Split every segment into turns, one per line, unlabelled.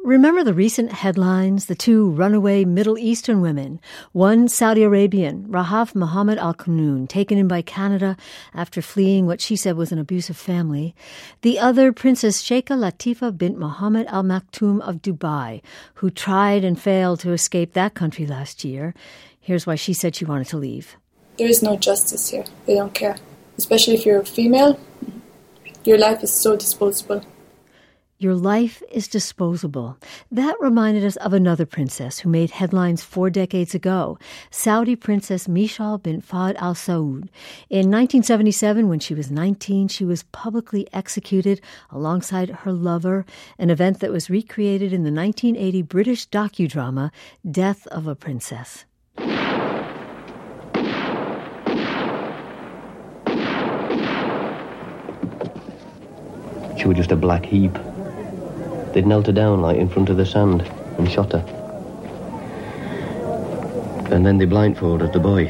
Remember the recent headlines, the two runaway Middle Eastern women, one Saudi Arabian, Rahaf Mohammed Al-Qunun, taken in by Canada after fleeing what she said was an abusive family. The other, Princess Sheikha Latifa bint Mohammed Al Maktoum of Dubai, who tried and failed to escape that country last year. Here's why she said she wanted to leave.
There is no justice here. They don't care. Especially if you're a female, your life is so disposable.
Your life is disposable. That reminded us of another princess who made headlines 4 decades ago, Saudi Princess Mishal bint Fahd Al Saud. In 1977, when she was 19, she was publicly executed alongside her lover, an event that was recreated in the 1980 British docudrama Death of a Princess.
She was just a black heap. They'd knelt her down like in front of the sand and shot her. And then they blindfolded the boy.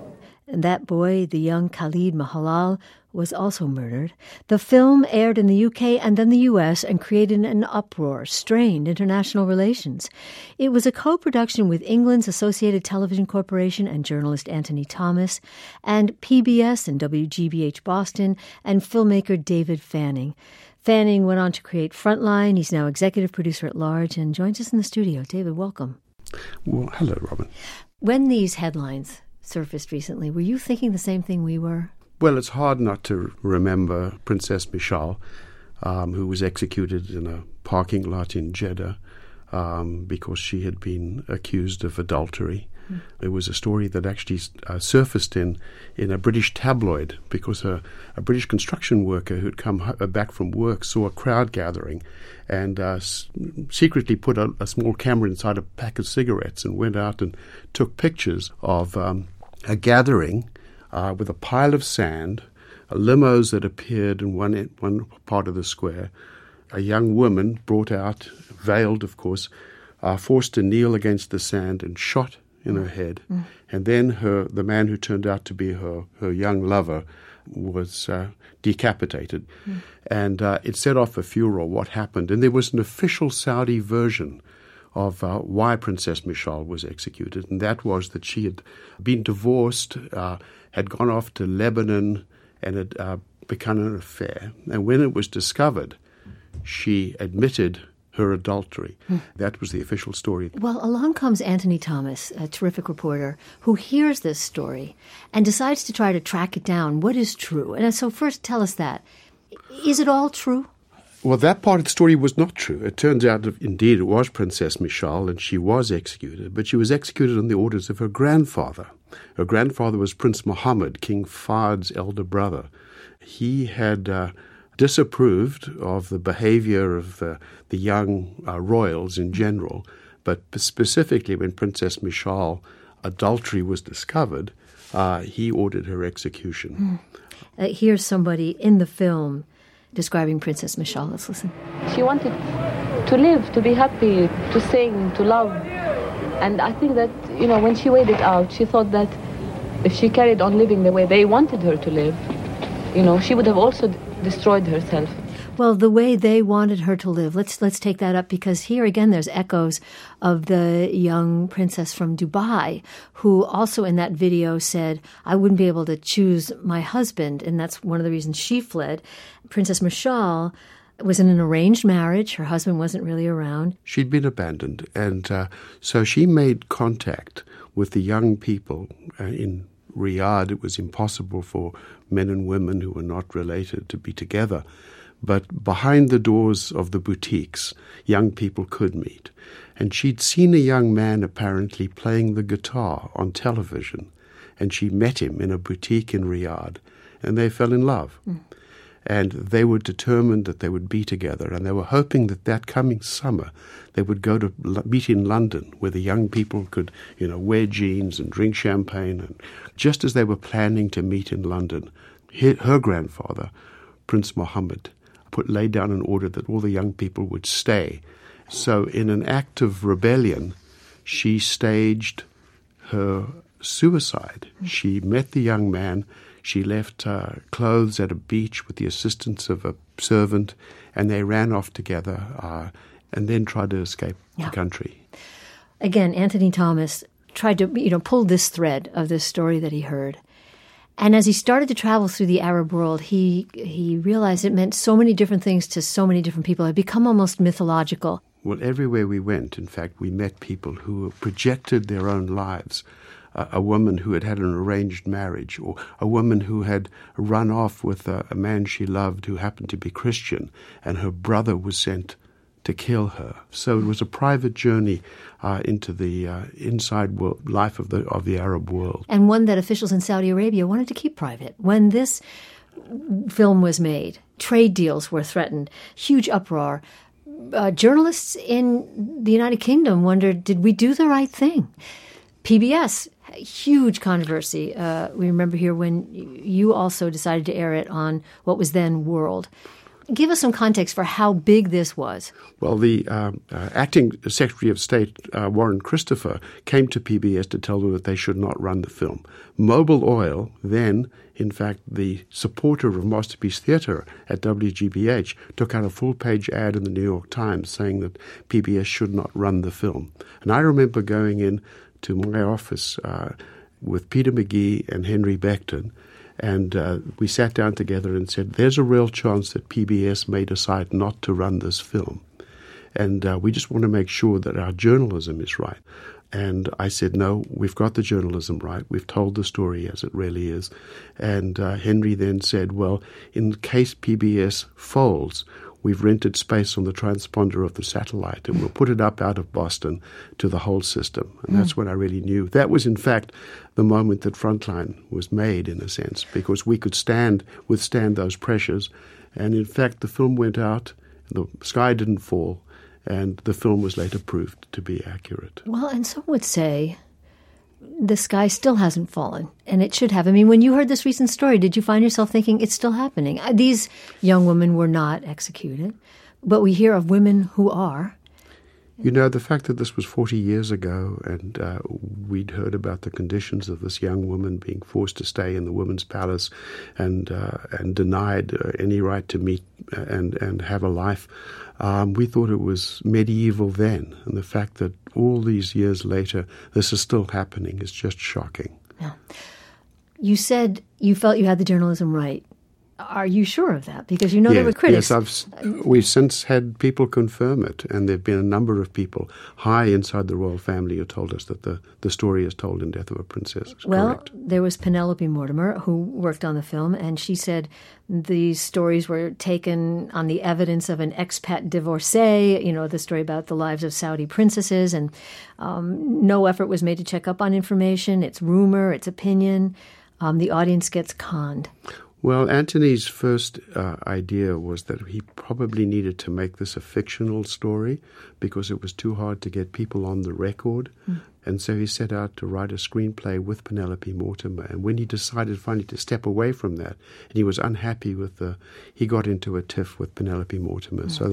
And that boy, the young Khalid Mahalal, was also murdered. The film aired in the UK and then the US and created an uproar, strained international relations. It was a co-production with England's Associated Television Corporation and journalist Anthony Thomas, and PBS and WGBH Boston, and filmmaker David Fanning. Fanning went on to create Frontline. He's now executive producer at large and joins us in the studio. David, welcome.
Well, hello, Robin.
When these headlines surfaced recently, were you thinking the same thing we were?
Well, it's hard not to remember Princess Mishal, who was executed in a parking lot in Jeddah because she had been accused of adultery. It was a story that actually surfaced in a British tabloid because a British construction worker who'd come back from work saw a crowd gathering and secretly put a small camera inside a pack of cigarettes and went out and took pictures of a gathering with a pile of sand, limos that appeared in one part of the square, a young woman brought out, veiled of course, forced to kneel against the sand and shot in her head. And then the man who turned out to be her young lover was decapitated. And it set off a furor, what happened. And there was an official Saudi version of why Princess Mishal was executed, and that was that she had been divorced, had gone off to Lebanon, and had begun an affair. And when it was discovered, she admitted her adultery. That was the official story.
Well, along comes Anthony Thomas, a terrific reporter, who hears this story and decides to try to track it down. What is true? And so first tell us that. Is it all true?
Well, that part of the story was not true. It turns out, indeed, it was Princess Mishal, and she was executed, but she was executed on the orders of her grandfather. Her grandfather was Prince Mohammed, King Fahd's elder brother. He had disapproved of the behavior of the young royals in general, but specifically when Princess Mishal adultery was discovered, he ordered her execution.
Here's somebody in the film describing Princess Mishal. Let's listen.
She wanted to live, to be happy, to sing, to love. And I think that, when she weighed it out, she thought that if she carried on living the way they wanted her to live, she would have also destroyed herself.
Well, the way they wanted her to live, let's take that up, because here again there's echoes of the young princess from Dubai who also in that video said, I wouldn't be able to choose my husband, and that's one of the reasons she fled. Princess Mishal was in an arranged marriage. Her husband wasn't really around.
She'd been abandoned, and so she made contact with the young people in Riyadh. It was impossible for men and women who were not related to be together. But behind the doors of the boutiques, young people could meet. And she'd seen a young man apparently playing the guitar on television. And she met him in a boutique in Riyadh. And they fell in love. And they were determined that they would be together. And they were hoping that coming summer they would go to meet in London, where the young people could, wear jeans and drink champagne. And just as they were planning to meet in London, her grandfather, Prince Mohammed, laid down an order that all the young people would stay. So in an act of rebellion, she staged her suicide. She met the young man. She left clothes at a beach with the assistance of a servant, and they ran off together. and then tried to escape the country.
Again, Anthony Thomas tried to, pull this thread of this story that he heard. And as he started to travel through the Arab world, he realized it meant so many different things to so many different people. It had become almost mythological.
Well, everywhere we went, in fact, we met people who projected their own lives. A woman who had an arranged marriage, or a woman who had run off with a man she loved who happened to be Christian, and her brother was sent to kill her. So it was a private journey into the inside world, life of the Arab world.
And one that officials in Saudi Arabia wanted to keep private. When this film was made, trade deals were threatened, huge uproar. Journalists in the United Kingdom wondered, did we do the right thing? PBS, huge controversy. We remember here when you also decided to air it on what was then World. Give us some context for how big this was.
Well, the acting Secretary of State, Warren Christopher, came to PBS to tell them that they should not run the film. Mobil Oil, then, in fact, the supporter of Masterpiece Theatre at WGBH, took out a full-page ad in the New York Times saying that PBS should not run the film. And I remember going in to my office with Peter McGee and Henry Beckton, and we sat down together and said, there's a real chance that PBS may decide not to run this film. And we just want to make sure that our journalism is right. And I said, no, we've got the journalism right. We've told the story as it really is. And Henry then said, well, in case PBS folds, we've rented space on the transponder of the satellite, and we'll put it up out of Boston to the whole system. And that's when I really knew. That was, in fact, the moment that Frontline was made, in a sense, because we could withstand those pressures. And, in fact, the film went out, the sky didn't fall, and the film was later proved to be accurate.
Well, and some would say the sky still hasn't fallen, and it should have. I mean, when you heard this recent story, did you find yourself thinking it's still happening? These young women were not executed, but we hear of women who are.
You know, the fact that this was 40 years ago, and we'd heard about the conditions of this young woman being forced to stay in the women's palace and denied any right to meet and have a life, we thought it was medieval then. And the fact that all these years later, this is still happening is just shocking.
Yeah. You said you felt you had the journalism right. Are you sure of that? Because there were critics.
Yes, we've since had people confirm it, and there have been a number of people high inside the royal family who told us that the story is told in Death of a Princess.
Well,
correct.
There was Penelope Mortimer, who worked on the film, and she said these stories were taken on the evidence of an expat divorcee, the story about the lives of Saudi princesses, and no effort was made to check up on information. It's rumor, it's opinion. The audience gets conned.
Well, Anthony's first idea was that he probably needed to make this a fictional story because it was too hard to get people on the record. And so he set out to write a screenplay with Penelope Mortimer. And when he decided finally to step away from that, and he was unhappy he got into a tiff with Penelope Mortimer. So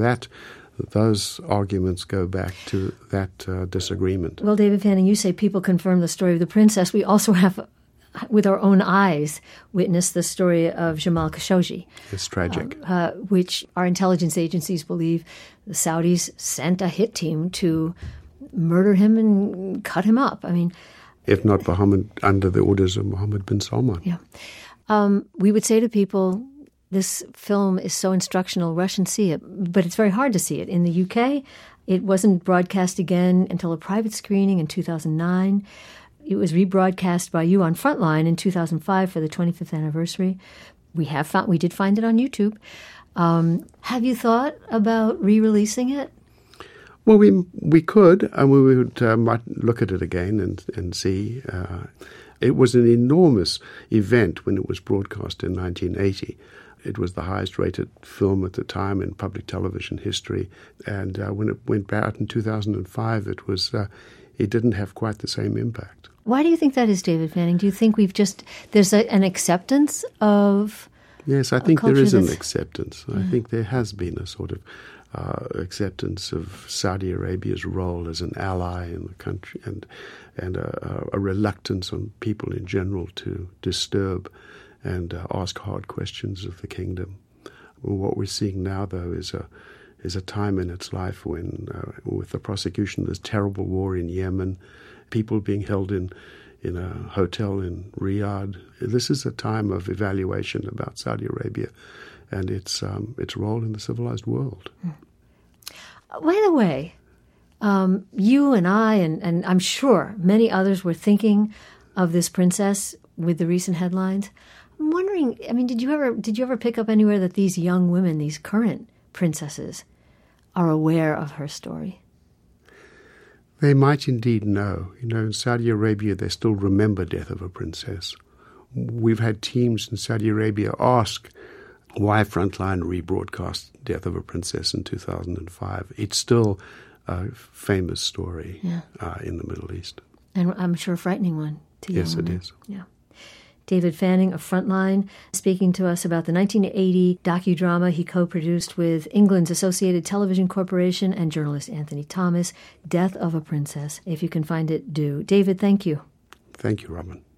those arguments go back to that disagreement.
Well, David Fanning, you say people confirm the story of the princess. We also have, with our own eyes, witnessed the story of Jamal Khashoggi.
It's tragic.
Which our intelligence agencies believe the Saudis sent a hit team to murder him and cut him up. I mean,
if not under the orders of Mohammed bin Salman.
Yeah. We would say to people, this film is so instructional, rush and see it. But it's very hard to see it. In the UK, it wasn't broadcast again until a private screening in 2009. It was rebroadcast by you on Frontline in 2005 for the 25th anniversary. We did find it on YouTube. Have you thought about re-releasing it?
Well, we could, and we would might look at it again and see. It was an enormous event when it was broadcast in 1980. It was the highest-rated film at the time in public television history. And when it went out in 2005, it didn't have quite the same impact.
Why do you think that is, David Fanning? Do you think there's an acceptance of?
Yes, I think there is an acceptance. I think there has been a sort of acceptance of Saudi Arabia's role as an ally in the country, and a reluctance on people in general to disturb and ask hard questions of the kingdom. What we're seeing now, though, is is a time in its life when, with the prosecution of this terrible war in Yemen, people being held in a hotel in Riyadh. This is a time of evaluation about Saudi Arabia and its role in the civilized world.
By the way, you and I, and I'm sure many others were thinking of this princess with the recent headlines. I'm wondering, I mean, did you ever pick up anywhere that these young women, these current princesses, are aware of her story?
They might indeed know. You know, in Saudi Arabia, they still remember Death of a Princess. We've had teams in Saudi Arabia ask why Frontline rebroadcast Death of a Princess in 2005. It's still a famous story in the Middle East.
And I'm sure a frightening one to you.
Yes, it is.
Yeah. David Fanning of Frontline, speaking to us about the 1980 docudrama he co-produced with England's Associated Television Corporation and journalist Anthony Thomas, Death of a Princess. If you can find it, do. David, thank you.
Thank you, Robin.